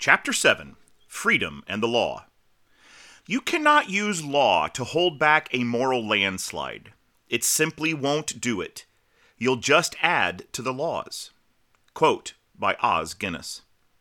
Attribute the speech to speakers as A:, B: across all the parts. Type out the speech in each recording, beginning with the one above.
A: Chapter 7, Freedom and the Law. You cannot use law to hold back a moral landslide. It simply won't do it. You'll just add to the laws. Quote by Os Guinness.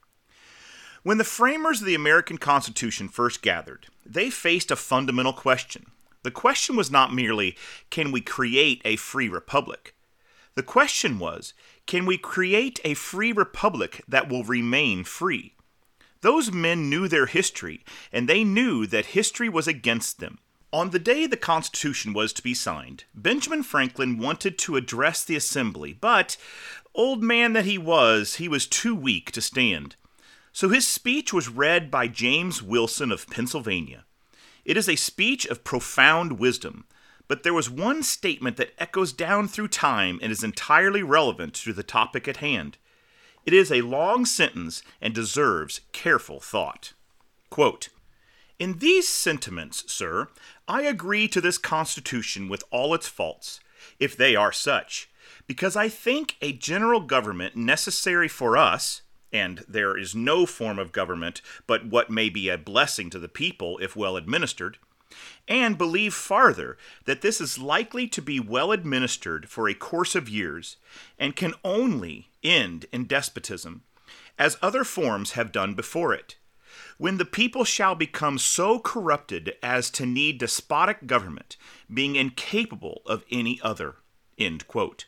A: When the framers of the American Constitution first gathered, they faced a fundamental question. The question was not merely, can we create a free republic? The question was, can we create a free republic that will remain free? Those men knew their history, and they knew that history was against them. On the day the Constitution was to be signed, Benjamin Franklin wanted to address the assembly, but, old man that he was too weak to stand. So his speech was read by James Wilson of Pennsylvania. It is a speech of profound wisdom, but there was one statement that echoes down through time and is entirely relevant to the topic at hand. It is a long sentence and deserves careful thought. Quote, "In these sentiments, sir, I agree to this Constitution with all its faults, if they are such, because I think a general government necessary for us, and there is no form of government but what may be a blessing to the people if well administered, and believe farther that this is likely to be well administered for a course of years, and can only end in despotism, as other forms have done before it, when the people shall become so corrupted as to need despotic government, being incapable of any other." End quote.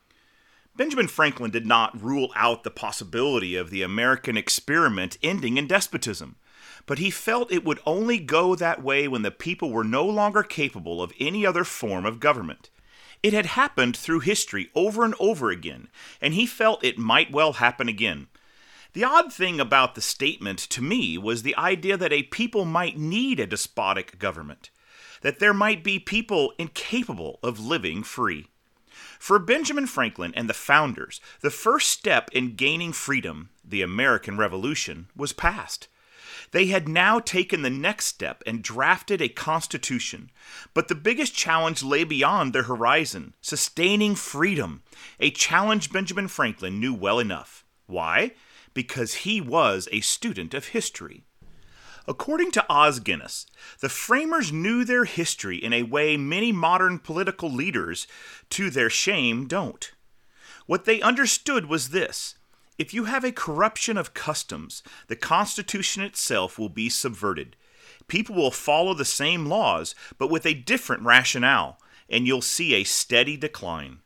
A: Benjamin Franklin did not rule out the possibility of the American experiment ending in despotism, but he felt it would only go that way when the people were no longer capable of any other form of government. It had happened through history over and over again, and he felt it might well happen again. The odd thing about the statement to me was the idea that a people might need a despotic government, that there might be people incapable of living free. For Benjamin Franklin and the founders, the first step in gaining freedom, the American Revolution, was past. They had now taken the next step and drafted a constitution, but the biggest challenge lay beyond their horizon, sustaining freedom, a challenge Benjamin Franklin knew well enough. Why? Because he was a student of history. According to Os Guinness, the framers knew their history in a way many modern political leaders, to their shame, don't. What they understood was this: if you have a corruption of customs, the Constitution itself will be subverted. People will follow the same laws, but with a different rationale, and you'll see a steady decline.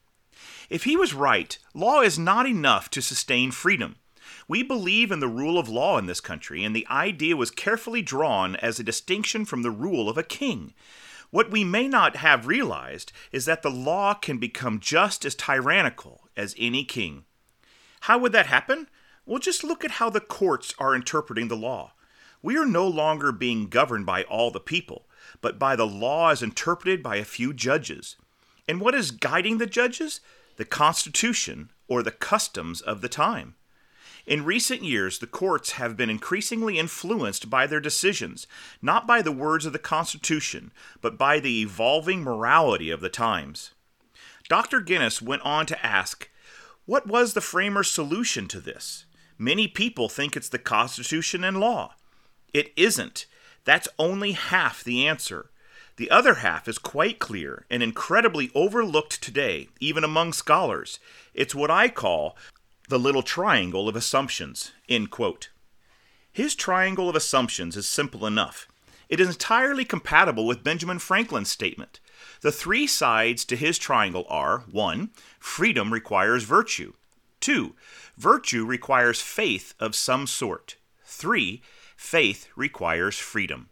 A: If he was right, law is not enough to sustain freedom. We believe in the rule of law in this country, and the idea was carefully drawn as a distinction from the rule of a king. What we may not have realized is that the law can become just as tyrannical as any king. How would that happen? Well, just look at how the courts are interpreting the law. We are no longer being governed by all the people, but by the law as interpreted by a few judges. And what is guiding the judges? The Constitution, or the customs of the time. In recent years, the courts have been increasingly influenced by their decisions, not by the words of the Constitution, but by the evolving morality of the times. Dr. Guinness went on to ask, what was the framers' solution to this? Many people think it's the Constitution and law. It isn't. That's only half the answer. The other half is quite clear and incredibly overlooked today, even among scholars. It's what I call the little triangle of assumptions. End quote. His triangle of assumptions is simple enough. It is entirely compatible with Benjamin Franklin's statement. The three sides to his triangle are: 1. Freedom requires virtue. 2. Virtue requires faith of some sort. 3. Faith requires freedom.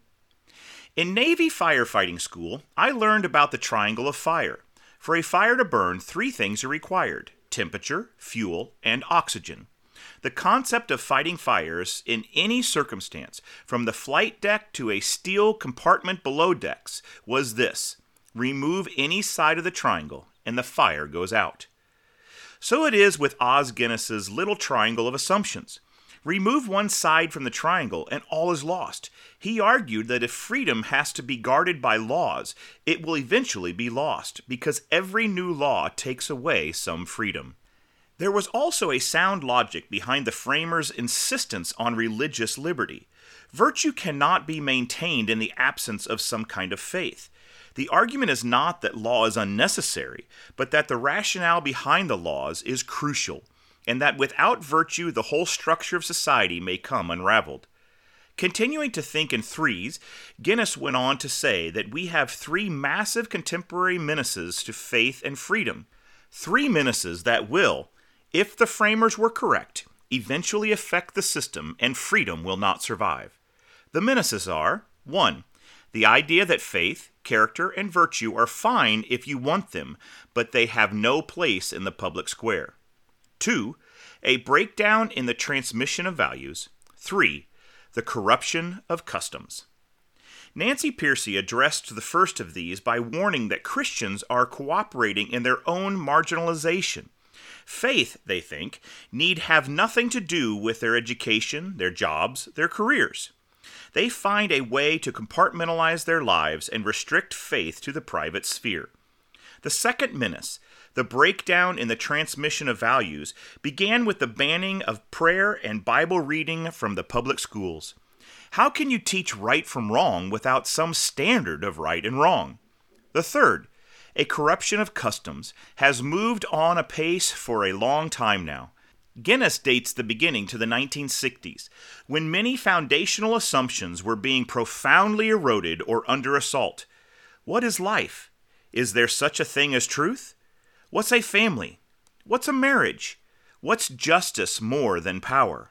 A: In Navy firefighting school, I learned about the triangle of fire. For a fire to burn, 3 things are required: temperature, fuel, and oxygen. The concept of fighting fires in any circumstance, from the flight deck to a steel compartment below decks, was this: remove any side of the triangle, and the fire goes out. So it is with Os Guinness's little triangle of assumptions. Remove one side from the triangle, and all is lost. He argued that if freedom has to be guarded by laws, it will eventually be lost, because every new law takes away some freedom. There was also a sound logic behind the framers' insistence on religious liberty. Virtue cannot be maintained in the absence of some kind of faith. The argument is not that law is unnecessary, but that the rationale behind the laws is crucial, and that without virtue the whole structure of society may come unraveled. Continuing to think in threes, Guinness went on to say that we have three massive contemporary menaces to faith and freedom. Three menaces that will, if the framers were correct, eventually affect the system and freedom will not survive. The menaces are: 1. The idea that faith, character, and virtue are fine if you want them, but they have no place in the public square. 2. A breakdown in the transmission of values. 3. The corruption of customs. Nancy Pearcey addressed the first of these by warning that Christians are cooperating in their own marginalization. Faith, they think, need have nothing to do with their education, their jobs, their careers. They find a way to compartmentalize their lives and restrict faith to the private sphere. The second menace, the breakdown in the transmission of values, began with the banning of prayer and Bible reading from the public schools. How can you teach right from wrong without some standard of right and wrong? The third, a corruption of customs, has moved on apace for a long time now. Guinness dates the beginning to the 1960s, when many foundational assumptions were being profoundly eroded or under assault. What is life? Is there such a thing as truth? What's a family? What's a marriage? What's justice more than power?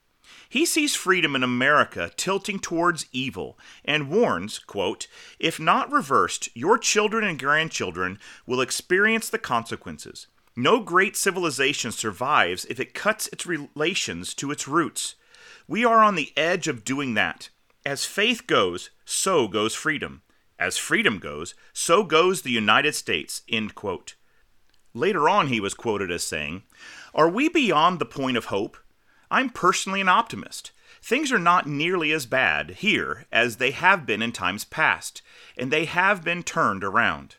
A: He sees freedom in America tilting towards evil and warns, quote, "If not reversed, your children and grandchildren will experience the consequences. No great civilization survives if it cuts its relations to its roots. We are on the edge of doing that. As faith goes, so goes freedom. As freedom goes, so goes the United States," end quote. Later on, he was quoted as saying, "Are we beyond the point of hope? I'm personally an optimist. Things are not nearly as bad here as they have been in times past, and they have been turned around."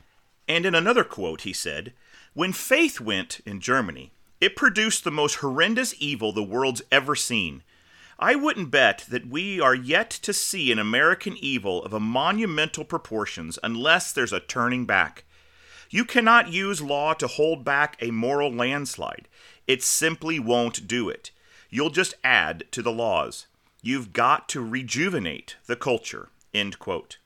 A: And in another quote, he said, "When faith went in Germany, it produced the most horrendous evil the world's ever seen. I wouldn't bet that we are yet to see an American evil of a monumental proportions unless there's a turning back. You cannot use law to hold back a moral landslide. It simply won't do it. You'll just add to the laws. You've got to rejuvenate the culture," end quote.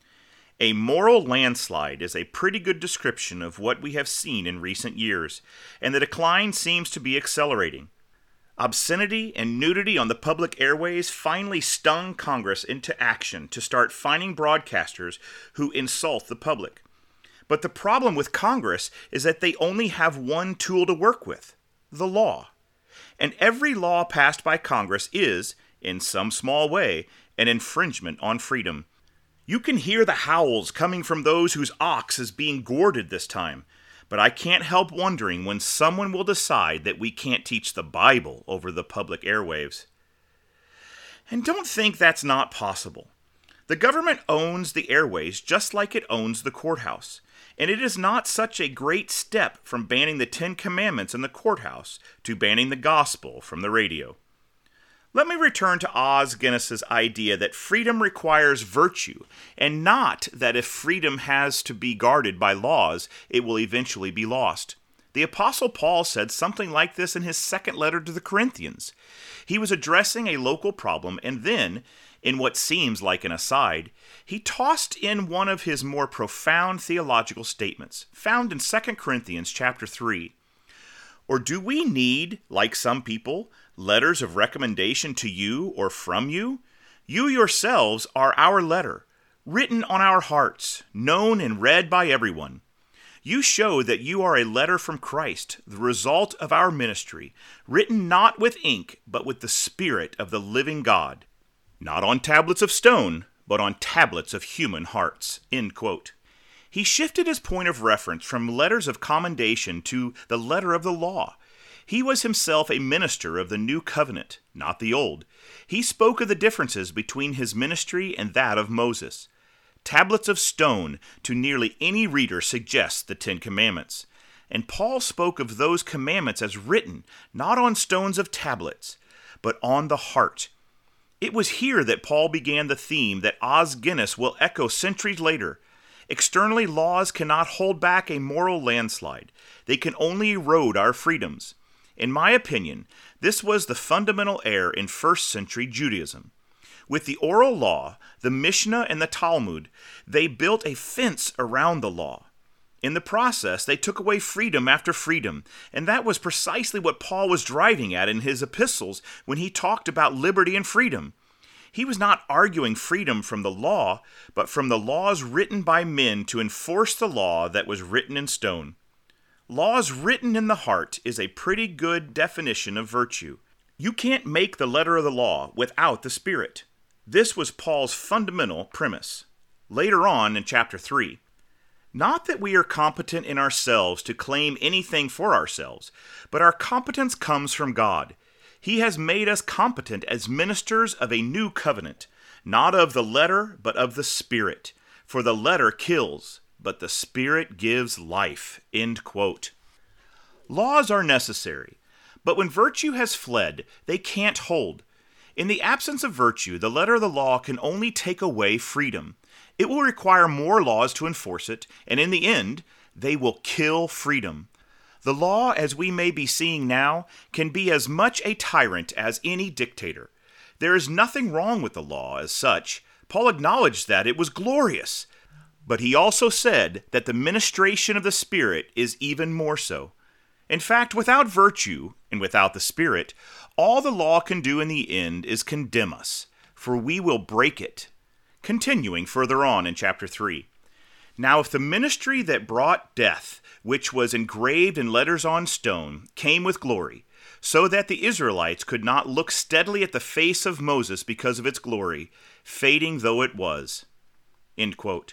A: A moral landslide is a pretty good description of what we have seen in recent years, and the decline seems to be accelerating. Obscenity and nudity on the public airways finally stung Congress into action to start fining broadcasters who insult the public. But the problem with Congress is that they only have one tool to work with: the law. And every law passed by Congress is, in some small way, an infringement on freedom. You can hear the howls coming from those whose ox is being gored this time, but I can't help wondering when someone will decide that we can't teach the Bible over the public airwaves. And don't think that's not possible. The government owns the airways just like it owns the courthouse, and it is not such a great step from banning the 10 Commandments in the courthouse to banning the gospel from the radio. Let me return to Os Guinness's idea that freedom requires virtue, and not that if freedom has to be guarded by laws, it will eventually be lost. The Apostle Paul said something like this in his second letter to the Corinthians. He was addressing a local problem, and then, in what seems like an aside, he tossed in one of his more profound theological statements, found in 2 Corinthians chapter 3. "Or do we need, like some people, letters of recommendation to you or from you? You yourselves are our letter, written on our hearts, known and read by everyone. You show that you are a letter from Christ, the result of our ministry, written not with ink, but with the Spirit of the living God, not on tablets of stone, but on tablets of human hearts." End quote. He shifted his point of reference from letters of commendation to the letter of the law. He was himself a minister of the new covenant, not the old. He spoke of the differences between his ministry and that of Moses. Tablets of stone to nearly any reader suggests the 10 Commandments. And Paul spoke of those commandments as written, not on stones of tablets, but on the heart. It was here that Paul began the theme that Os Guinness will echo centuries later. Externally, laws cannot hold back a moral landslide. They can only erode our freedoms. In my opinion, this was the fundamental error in first century Judaism. With the oral law, the Mishnah and the Talmud, they built a fence around the law. In the process, they took away freedom after freedom, and that was precisely what Paul was driving at in his epistles when he talked about liberty and freedom. He was not arguing freedom from the law, but from the laws written by men to enforce the law that was written in stone. Laws written in the heart is a pretty good definition of virtue. You can't make the letter of the law without the Spirit. This was Paul's fundamental premise. Later on in chapter 3, not that we are competent in ourselves to claim anything for ourselves, but our competence comes from God. He has made us competent as ministers of a new covenant, not of the letter, but of the Spirit. For the letter kills, but the Spirit gives life. End quote. Laws are necessary, but when virtue has fled, they can't hold. In the absence of virtue, the letter of the law can only take away freedom. It will require more laws to enforce it, and in the end, they will kill freedom. The law, as we may be seeing now, can be as much a tyrant as any dictator. There is nothing wrong with the law as such. Paul acknowledged that it was glorious, but he also said that the ministration of the Spirit is even more so. In fact, without virtue and without the Spirit, all the law can do in the end is condemn us, for we will break it. Continuing further on in chapter 3. Now if the ministry that brought death, which was engraved in letters on stone, came with glory, so that the Israelites could not look steadily at the face of Moses because of its glory, fading though it was. End quote.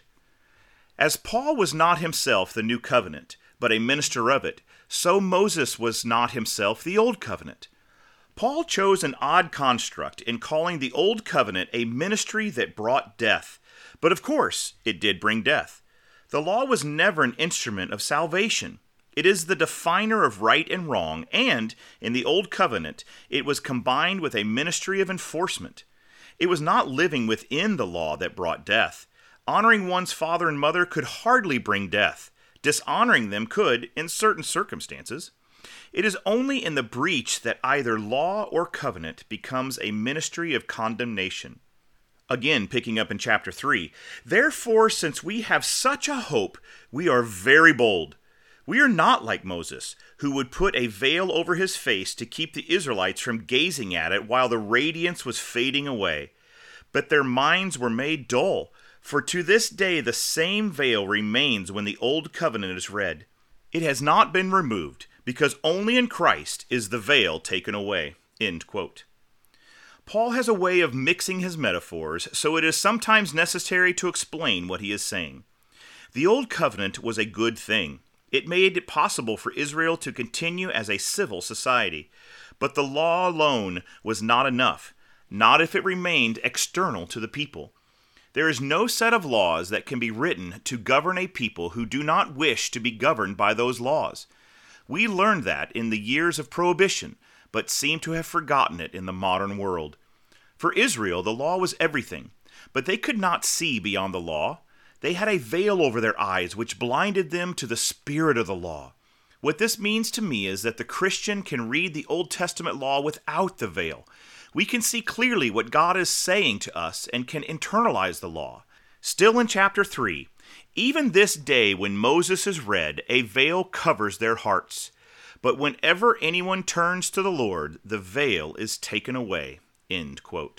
A: As Paul was not himself the new covenant, but a minister of it, so Moses was not himself the old covenant. Paul chose an odd construct in calling the Old Covenant a ministry that brought death. But of course, it did bring death. The law was never an instrument of salvation. It is the definer of right and wrong, and, in the Old Covenant, it was combined with a ministry of enforcement. It was not living within the law that brought death. Honoring one's father and mother could hardly bring death. Dishonoring them could, in certain circumstances. It is only in the breach that either law or covenant becomes a ministry of condemnation. Again, picking up in chapter 3, therefore, since we have such a hope, we are very bold. We are not like Moses, who would put a veil over his face to keep the Israelites from gazing at it while the radiance was fading away. But their minds were made dull, for to this day the same veil remains when the Old Covenant is read. It has not been removed, because only in Christ is the veil taken away. End quote. Paul has a way of mixing his metaphors, so it is sometimes necessary to explain what he is saying. The Old Covenant was a good thing. It made it possible for Israel to continue as a civil society. But the law alone was not enough, not if it remained external to the people. There is no set of laws that can be written to govern a people who do not wish to be governed by those laws. We learned that in the years of Prohibition, but seem to have forgotten it in the modern world. For Israel, the law was everything, but they could not see beyond the law. They had a veil over their eyes which blinded them to the spirit of the law. What this means to me is that the Christian can read the Old Testament law without the veil. We can see clearly what God is saying to us and can internalize the law. Still in chapter 3, even this day when Moses is read, a veil covers their hearts. But whenever anyone turns to the Lord, the veil is taken away. End quote.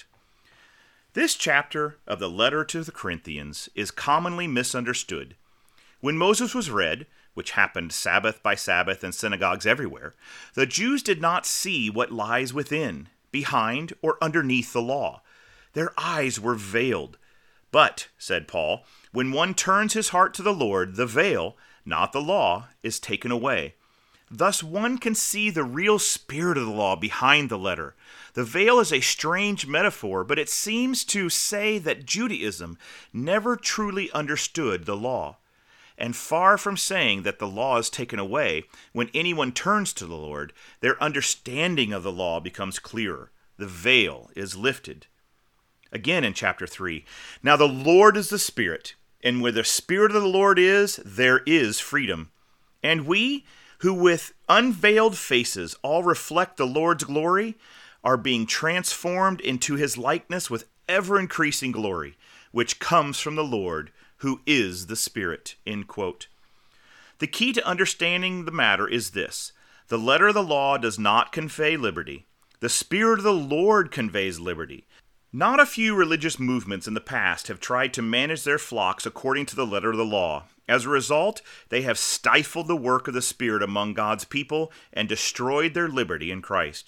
A: This chapter of the letter to the Corinthians is commonly misunderstood. When Moses was read, which happened Sabbath by Sabbath in synagogues everywhere, the Jews did not see what lies within, behind, or underneath the law. Their eyes were veiled. But, said Paul, when one turns his heart to the Lord, the veil, not the law, is taken away. Thus one can see the real spirit of the law behind the letter. The veil is a strange metaphor, but it seems to say that Judaism never truly understood the law. And far from saying that the law is taken away, when anyone turns to the Lord, their understanding of the law becomes clearer. The veil is lifted. Again in chapter 3, now the Lord is the Spirit, and where the Spirit of the Lord is, there is freedom. And we, who with unveiled faces all reflect the Lord's glory, are being transformed into his likeness with ever-increasing glory, which comes from the Lord, who is the Spirit." End quote. The key to understanding the matter is this: the letter of the law does not convey liberty. The Spirit of the Lord conveys liberty. Not a few religious movements in the past have tried to manage their flocks according to the letter of the law. As a result, they have stifled the work of the Spirit among God's people and destroyed their liberty in Christ.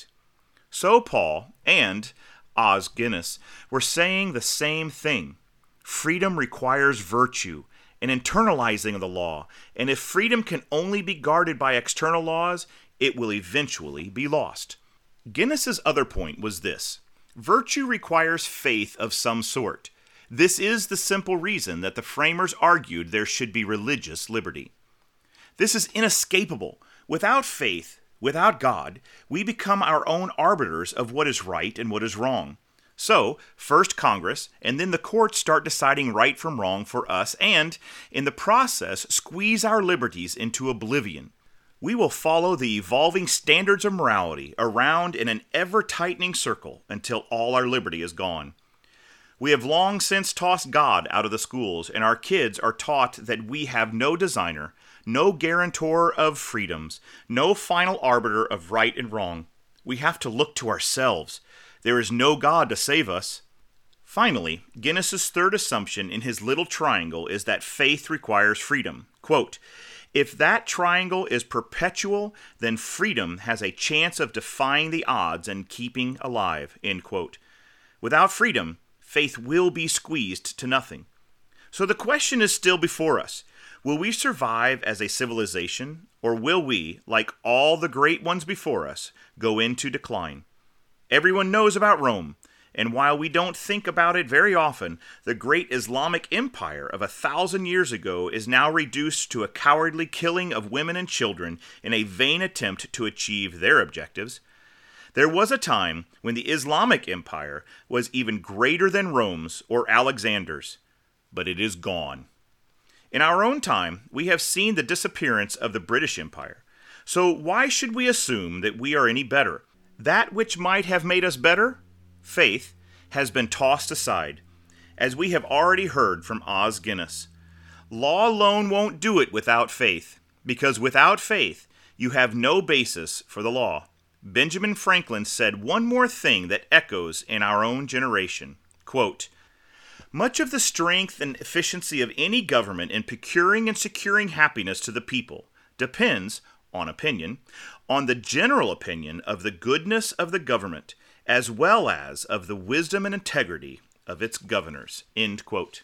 A: So Paul and Os Guinness were saying the same thing. Freedom requires virtue, an internalizing of the law, and if freedom can only be guarded by external laws, it will eventually be lost. Guinness's other point was this: virtue requires faith of some sort. This is the simple reason that the framers argued there should be religious liberty. This is inescapable. Without faith, without God, we become our own arbiters of what is right and what is wrong. So, first Congress and then the courts start deciding right from wrong for us and, in the process, squeeze our liberties into oblivion. We will follow the evolving standards of morality around in an ever-tightening circle until all our liberty is gone. We have long since tossed God out of the schools, and our kids are taught that we have no designer, no guarantor of freedoms, no final arbiter of right and wrong. We have to look to ourselves. There is no God to save us. Finally, Guinness's third assumption in his little triangle is that faith requires freedom. Quote, "If that triangle is perpetual, then freedom has a chance of defying the odds and keeping alive." End quote. Without freedom, faith will be squeezed to nothing. So the question is still before us. Will we survive as a civilization, or will we, like all the great ones before us, go into decline? Everyone knows about Rome, and while we don't think about it very often, the great Islamic empire of 1,000 years ago is now reduced to a cowardly killing of women and children in a vain attempt to achieve their objectives. There was a time when the Islamic empire was even greater than Rome's or Alexander's, but it is gone. In our own time, we have seen the disappearance of the British Empire. So why should we assume that we are any better? That which might have made us better, faith, has been tossed aside, as we have already heard from Os Guinness. Law alone won't do it without faith, because without faith, you have no basis for the law. Benjamin Franklin said one more thing that echoes in our own generation. Quote, "Much of the strength and efficiency of any government in procuring and securing happiness to the people depends, on opinion, on the general opinion of the goodness of the government, as well as of the wisdom and integrity of its governors." End quote.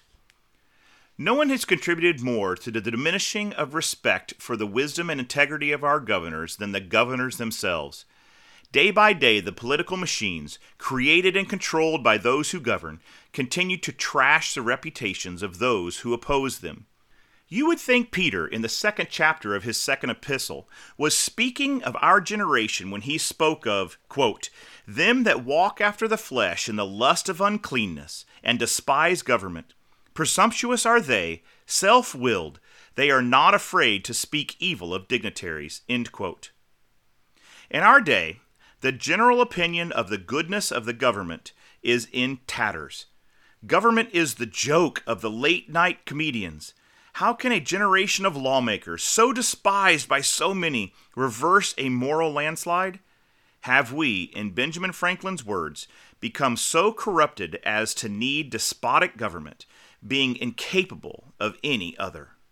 A: No one has contributed more to the diminishing of respect for the wisdom and integrity of our governors than the governors themselves. Day by day, the political machines, created and controlled by those who govern, continue to trash the reputations of those who oppose them. You would think Peter, in the 2nd chapter of his 2nd epistle, was speaking of our generation when he spoke of, quote, "them that walk after the flesh in the lust of uncleanness, and despise government. Presumptuous are they, self-willed, they are not afraid to speak evil of dignitaries." End quote. In our day, the general opinion of the goodness of the government is in tatters. Government is the joke of the late-night comedians. How can a generation of lawmakers, so despised by so many, reverse a moral landslide? Have we, in Benjamin Franklin's words, become so corrupted as to need despotic government, being incapable of any other?